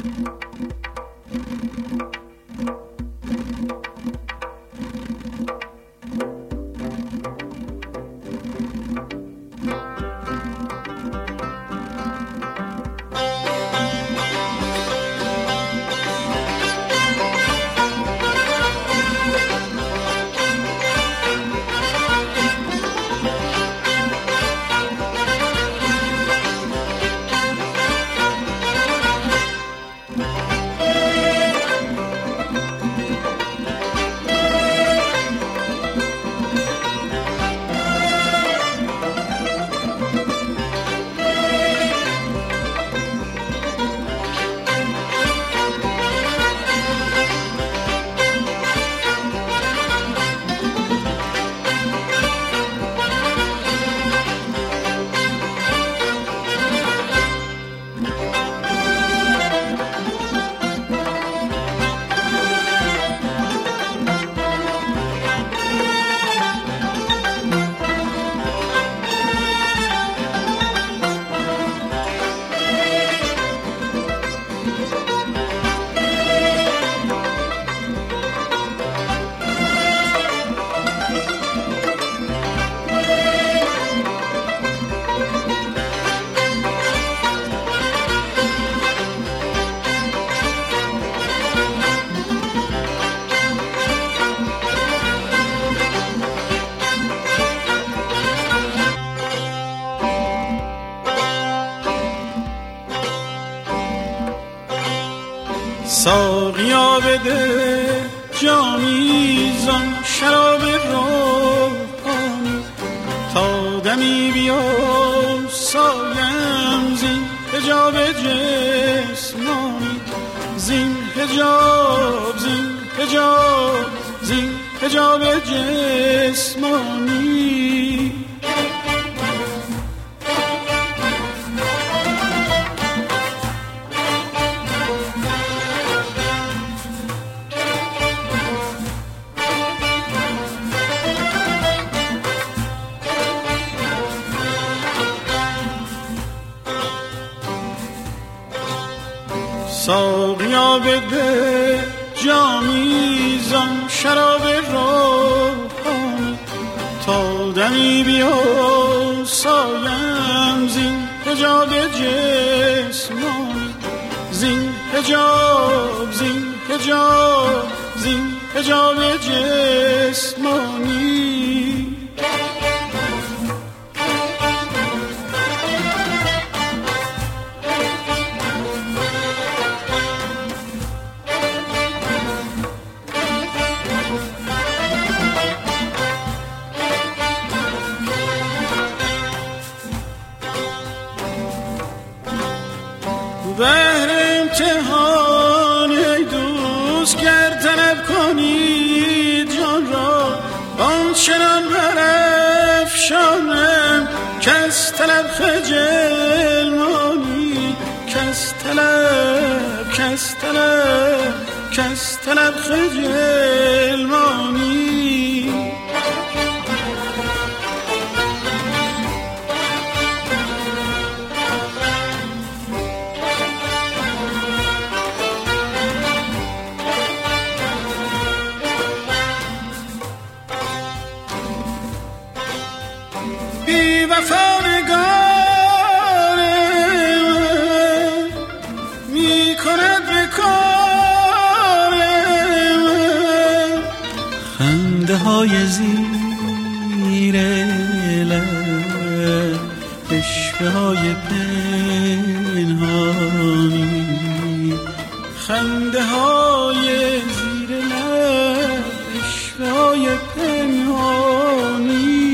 ساقیا بده جامی زان شراب روحانی، تا دمی بیا سایم زین حجاب جسمانی، زین حجاب زین حجاب جسمانی. ساقیا بده جامی زان شراب روحانی، تا دمی بیا سایم زین حجاب جسمانی، زین حجاب جسمانی. بهر امتحان ای دوست گر طلب کنی جان را، آنچنان برافشانم کس طلب خجل مانی، کس طلب خجل مانی. بی وفا نگار می کند به کار خنده های زیر لب، عشوه های پنهانی، خنده های زیر لب، عشوه های پنهانی.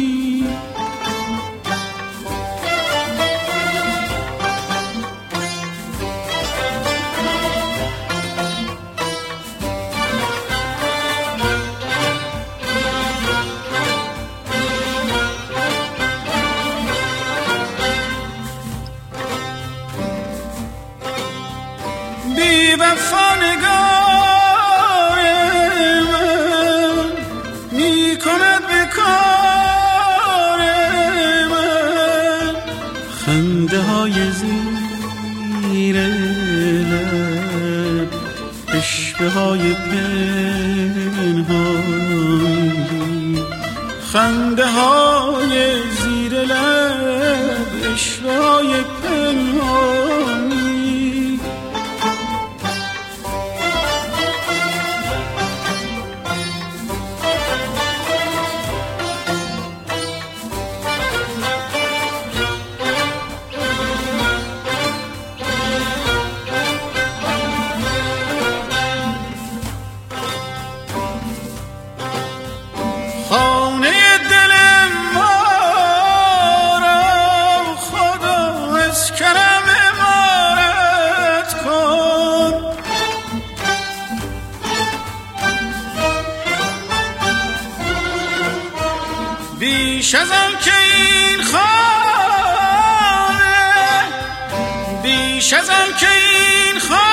بی وفا نگار من می کند به کار من خنده های زیر لب، اشکهای پنهانی، خنده های زیر لب، اشکهای پنهانی. خانه دل ما را خدا از کرم عمارت کن، بیش از آن که این خانه، بیش از آن که این خانه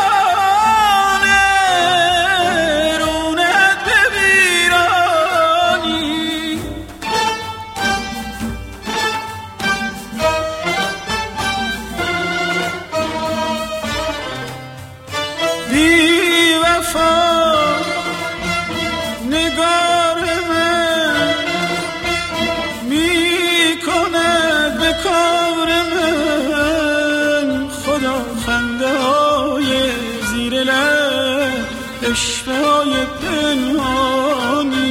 بی وفا نگار من می کند به کار من، خدا خنده های زیر لب، اشکهای پنهانی.